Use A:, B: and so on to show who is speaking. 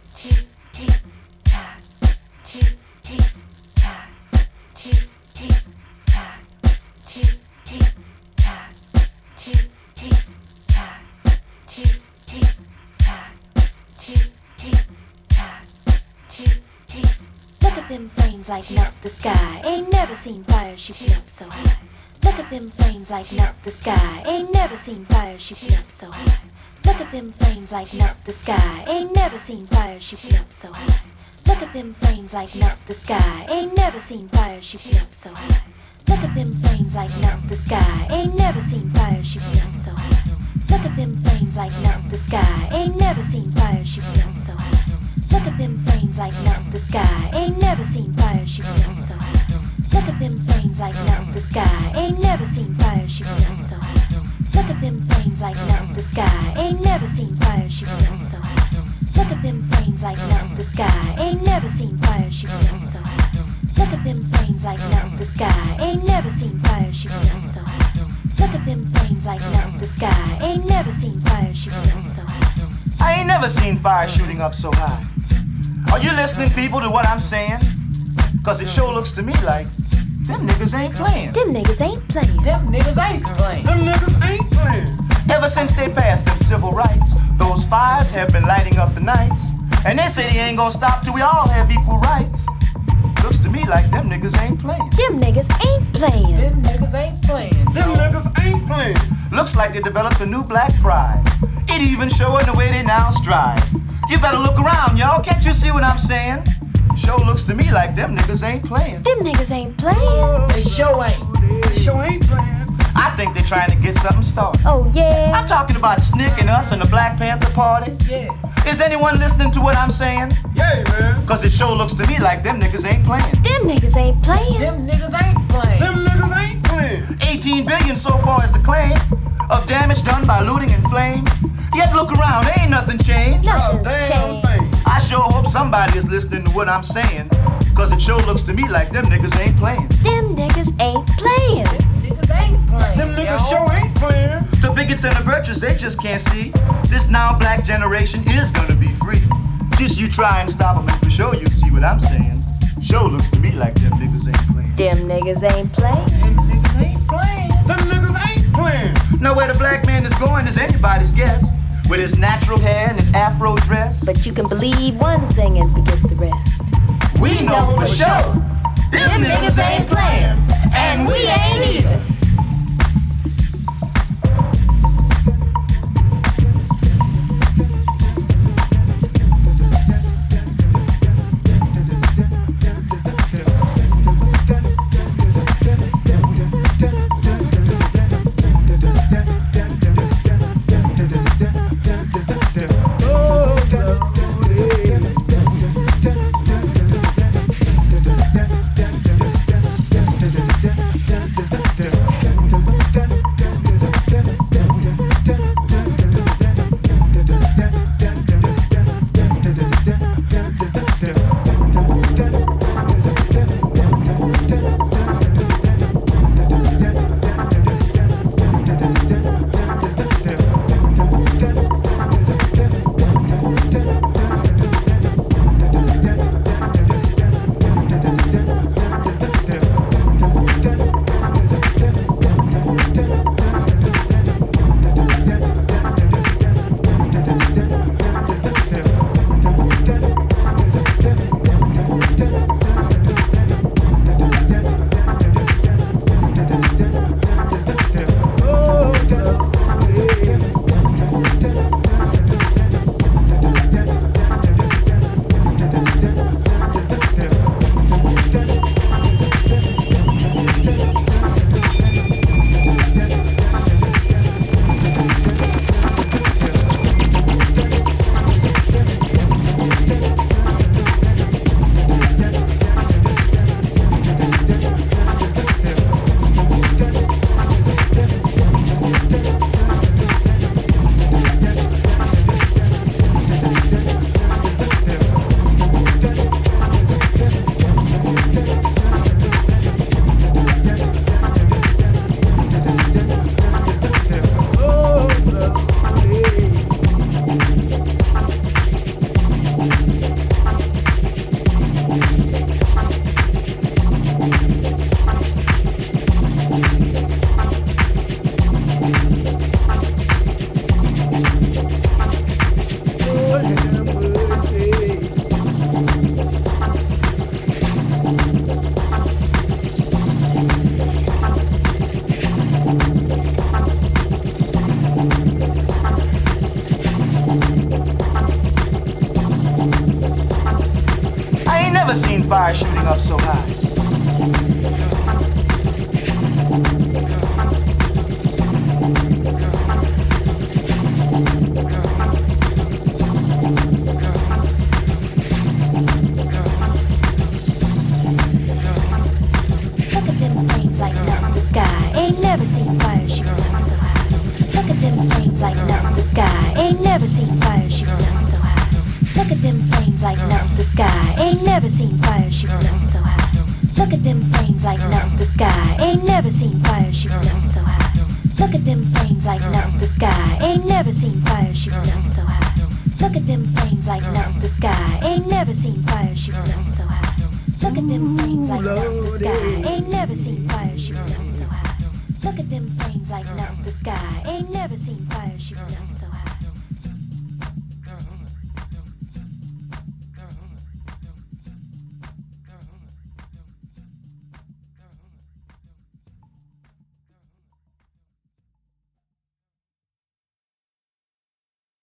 A: tick, tick, tock, tick, tick, tock, tick, tick, tock, tick, tick, tock, tick, tick, tock, tick, tick, tock, tick, tick, tock, tick, tick. Look at them flames lighting up the sky. Ain't never seen fire shooting up so high. Look at them flames lighting up the sky. Ain't never seen fire shooting up so high. Look at them flames lighting up the sky. Ain't never seen fire shooting up so high. Look at them flames lighting up the sky. Ain't never seen fire shooting up so high. Look at them flames lighting up the sky. Ain't never seen fire shooting up so high. Look at them flames lighting up the sky. Ain't never seen fire shooting up so high. Look at them flames lighting up the sky. Ain't never seen fire shooting up so high. Look at them flames lighting up the sky. Ain't never seen fire shooting up so high. Look at them flames lighting up the sky. Ain't never seen fire shooting up so high. Look at them flames lighting up the sky. Ain't never seen fire shooting up so high. Look at them flames lighting up the sky. Ain't never seen fire shooting up so high. Look at them flames lighting up the sky. Ain't never seen fire shooting up so high.
B: I ain't never seen fire shooting up so high. Are you listening, people, to what I'm saying? Cause it sure looks to me like them niggas ain't playing.
A: Them niggas ain't playing.
C: Them niggas ain't playing.
D: Them niggas ain't playing.
B: Ever since they passed them civil rights, those fires have been lighting up the nights. And they say they ain't gonna stop till we all have equal rights. Looks to me like them niggas ain't playing.
A: Them niggas ain't playing.
C: Them niggas ain't playing.
D: Them niggas ain't playing.
B: Looks like they developed a new black pride. It even showing the way they now stride. You better look around, y'all. Can't you see what I'm saying? Sure looks to me like them niggas ain't playing.
A: Them niggas ain't playing.
C: They sure ain't.
D: They sure ain't playing.
B: I think they're trying to get something started.
A: Oh yeah.
B: I'm talking about Snick and us and the Black Panther Party.
C: Yeah.
B: Is anyone listening to what I'm saying?
D: Yeah, man.
B: Cause it sure looks to me like them niggas ain't playing.
A: Them niggas ain't playing.
C: Them niggas ain't playing.
D: Them niggas ain't playing.
B: 18 billion so far is the claim of damage done by looting and flame. Yet look around, ain't nothing changed.
A: Nothing's
D: Damn
A: changed.
D: thing.
B: I sure hope somebody is listening to what I'm saying. Cause it sure looks to me like them niggas ain't playing.
A: Them niggas ain't playing.
C: Niggas ain't playing.
D: Them niggas
C: yo.
D: sure ain't playing.
B: The bigots and the virtuous, they just can't see. This now black generation is gonna be free. Just you try and stop them and for sure you see what I'm saying. Sure looks to me like them niggas ain't playing.
A: Them niggas ain't playing.
C: Them niggas ain't playing.
D: Them niggas ain't playing.
B: Now where the black man is going is anybody's guess. With his natural hair and his afro dress.
A: But you can believe one thing and forget the rest.
B: We know for sure. Them niggas ain't playing. And we ain't either. fire shooting up so high?
A: Look at them flames lighting up the sky. Ain't never seen fire shooting up so high. Look at them flames lighting up the sky. Ain't never seen fire shooting up so high. Look at them flames lighting up the sky. Ain't never seen fire shooting up so high. Look at them flames lighting up the sky. Ain't never seen fire shooting up so high. Look at them flames lighting up the sky. Ain't never seen fire shooting up so high. Look at them flames lighting up the sky. Ain't never seen fire shooting up so high. Look at them flames lighting up the sky. Ain't never